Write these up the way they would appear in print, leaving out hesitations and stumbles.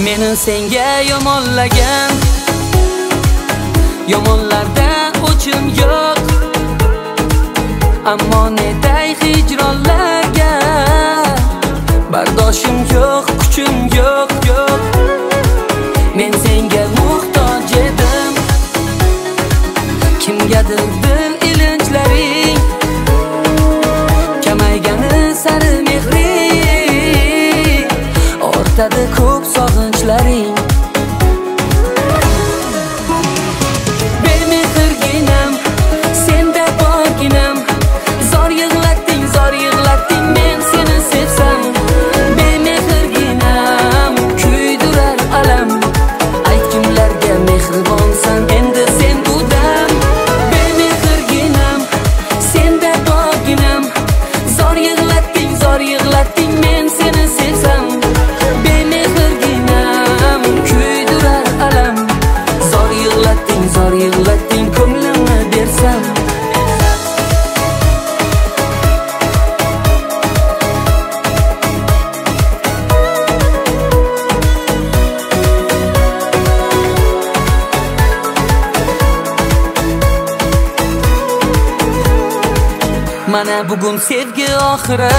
Meni senga yomonlagan, yomonlarda o'chim yo'q. Ammo netay hijronlarga bardoshim yo'q, kuchim yo'q. Men senga muhtoj edim, kimgadir dil ilinjlaring kamaygani sari mehring ortadi ko'p sog'inchlaring. Bemehrginam, senda borginam, zor yig'latding men seni sevsam. Bemehrginam, kuydirar alam, aytgimlarga mehribonsan endi sen budam. Bemehrginam, senda borginam, zor yig'latding men seni sevsam. Bemehrginam, kuydirar alam, zor yig'latding ko'nglimni bersam. Mana bugun sevgi oxiri,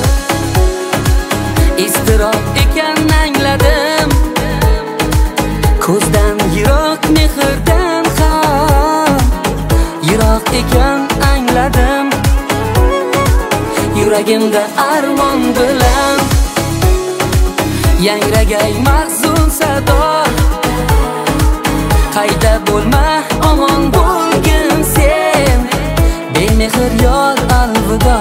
iztirob ekan angladim. Ko'zdan yiroq, mehrdan ham yiroq ekan angladim. Yuragimda armon bilan yangragay mahzun sado. Qayda bo'lma, omon bo'lgin sen, bemehr yor alvido.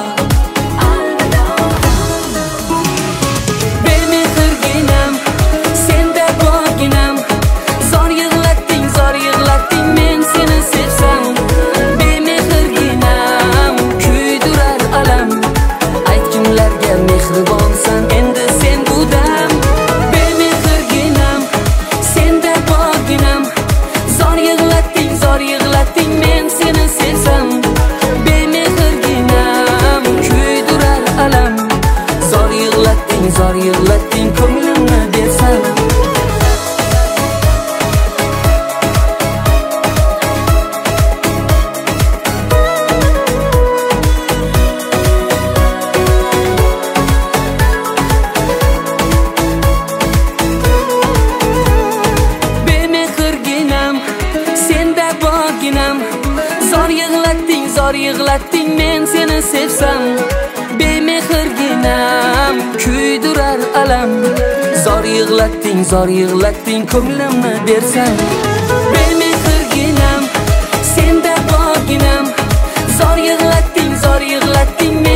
Bemehrginam, senda borginam, zor yig'latding men seni sevsam. Bemehrginam, kuydirar alam, aytgimlarga mehribonsan endi sen budam. Bemehrginam, senda borginam, zor yig'latding men seni sevsam. Bemehrginam, kuydirar alam, zor yig'latding ko'nglimni bersam. Bemehrginam, senda borginam, zor yig'latding men seni sevsam. Bemehrginam, kuydirar alam, zor yig'latding ko'nglimni bersam. Bemehrginam, senda borginam, zor yig'latding men